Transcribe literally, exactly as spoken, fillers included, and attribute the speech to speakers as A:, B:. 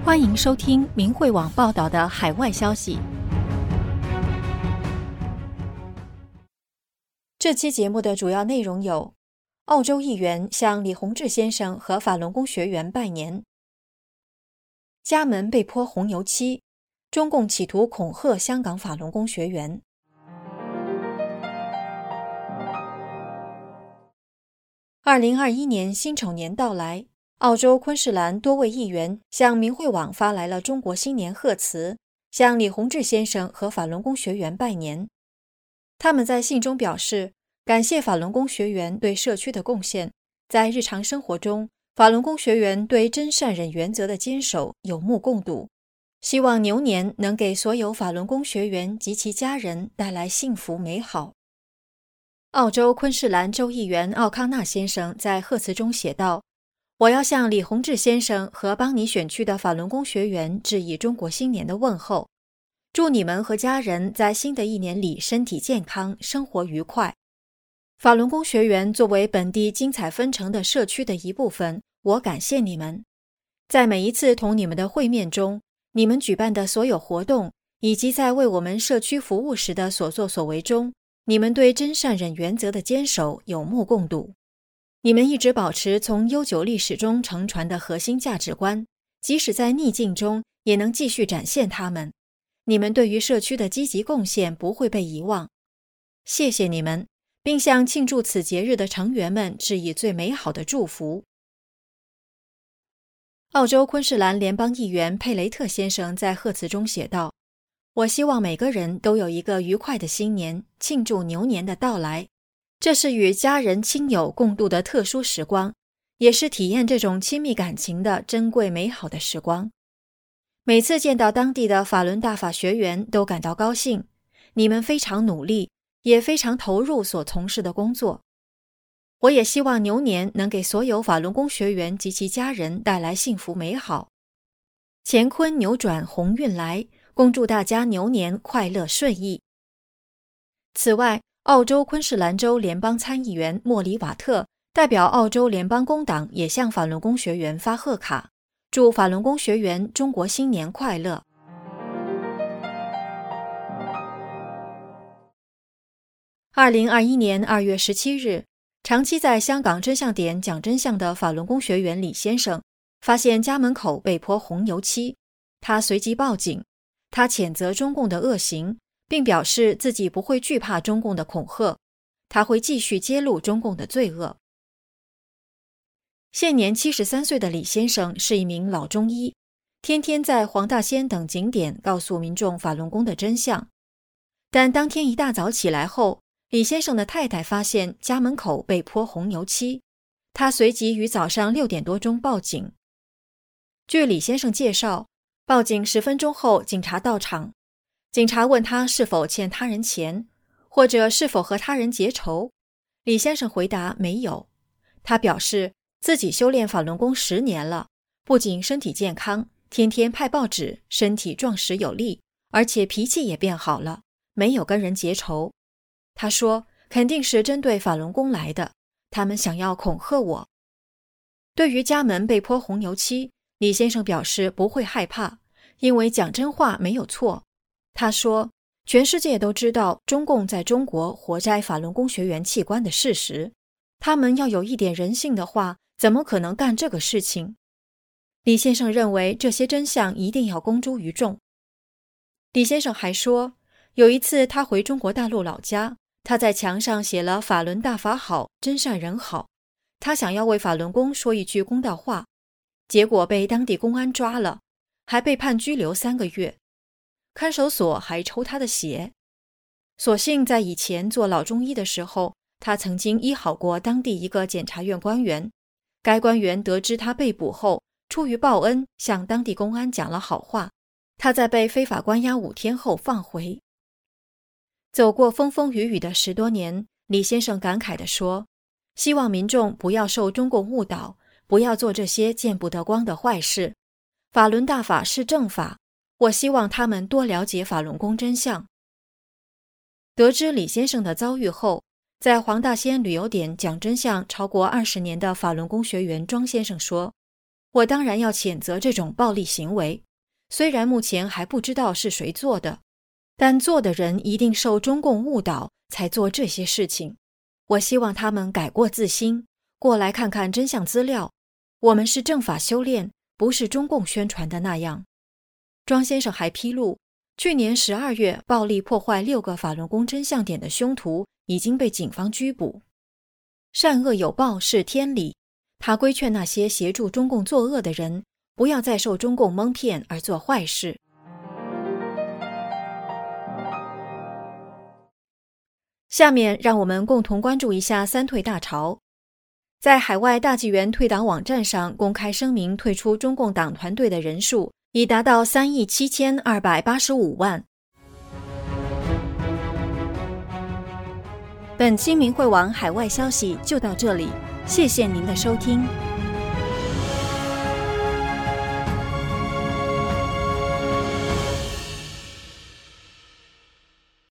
A: 欢迎收听明慧网报道的海外消息。这期节目的主要内容有：澳洲议员向李洪志先生和法轮功学员拜年；家门被泼红油漆，中共企图恐吓香港法轮功学员。二零二一年辛丑年到来，澳洲昆士兰多位议员向明慧网发来了中国新年贺词，向李洪志先生和法轮功学员拜年。他们在信中表示，感谢法轮功学员对社区的贡献，在日常生活中，法轮功学员对真善忍原则的坚守有目共睹，希望牛年能给所有法轮功学员及其家人带来幸福美好。澳洲昆士兰州议员奥康纳先生在贺词中写道：我要向李洪志先生和邦尼选区的法轮功学员致以中国新年的问候，祝你们和家人在新的一年里身体健康，生活愉快。法轮功学员作为本地精彩纷呈的社区的一部分，我感谢你们。在每一次同你们的会面中，你们举办的所有活动，以及在为我们社区服务时的所作所为中，你们对真善忍原则的坚守有目共睹。你们一直保持从悠久历史中承传的核心价值观，即使在逆境中也能继续展现它们。你们对于社区的积极贡献不会被遗忘。谢谢你们，并向庆祝此节日的成员们致以最美好的祝福。澳洲昆士兰联邦议员佩雷特先生在贺词中写道：我希望每个人都有一个愉快的新年，庆祝牛年的到来。这是与家人亲友共度的特殊时光，也是体验这种亲密感情的珍贵美好的时光。每次见到当地的法轮大法学员都感到高兴，你们非常努力，也非常投入所从事的工作。我也希望牛年能给所有法轮功学员及其家人带来幸福美好。乾坤扭转鸿运来，恭祝大家牛年快乐顺意。此外，澳洲昆士兰州联邦参议员莫里瓦特代表澳洲联邦工党也向法轮功学员发贺卡，祝法轮功学员中国新年快乐。二零二一年二月十七日，长期在香港真相点讲真相的法轮功学员李先生发现家门口被泼红油漆，他随即报警，他谴责中共的恶行，并表示自己不会惧怕中共的恐吓，他会继续揭露中共的罪恶。现年七十三岁的李先生是一名老中医，天天在黄大仙等景点告诉民众法轮功的真相。但当天一大早起来后，李先生的太太发现家门口被泼红油漆，他随即于早上六点多钟报警。据李先生介绍，报警十分钟后，警察到场。警察问他是否欠他人钱，或者是否和他人结仇。李先生回答没有。他表示自己修炼法轮功十年了，不仅身体健康，天天派报纸，身体壮实有力，而且脾气也变好了，没有跟人结仇。他说肯定是针对法轮功来的，他们想要恐吓我。对于家门被泼红油漆，李先生表示不会害怕，因为讲真话没有错。他说全世界都知道中共在中国活摘法轮功学员器官的事实，他们要有一点人性的话，怎么可能干这个事情？李先生认为这些真相一定要公诸于众。李先生还说，有一次他回中国大陆老家，他在墙上写了法轮大法好，真善人好，他想要为法轮功说一句公道话，结果被当地公安抓了，还被判拘留三个月。看守所还抽他的血。所幸在以前做老中医的时候，他曾经医好过当地一个检察院官员，该官员得知他被捕后，出于报恩向当地公安讲了好话，他在被非法关押五天后放回。走过风风雨雨的十多年，李先生感慨地说，希望民众不要受中共误导，不要做这些见不得光的坏事。法轮大法是正法，我希望他们多了解法轮功真相。得知李先生的遭遇后，在黄大仙旅游点讲真相超过二十年的法轮功学员庄先生说， 我当然要谴责这种暴力行为，虽然目前还不知道是谁做的，但做的人一定受中共误导才做这些事情。我希望他们改过自新，过来看看真相资料。我们是正法修炼，不是中共宣传的那样。庄先生还披露，去年十二月暴力破坏六个法轮功真相点的凶徒已经被警方拘捕。善恶有报是天理，他规劝那些协助中共作恶的人，不要再受中共蒙骗而做坏事。下面让我们共同关注一下三退大潮。在海外大纪元退党网站上公开声明退出中共党团队的人数已达到三亿七千二百八十五万。本期明慧网海外消息就到这里，谢谢您的收听。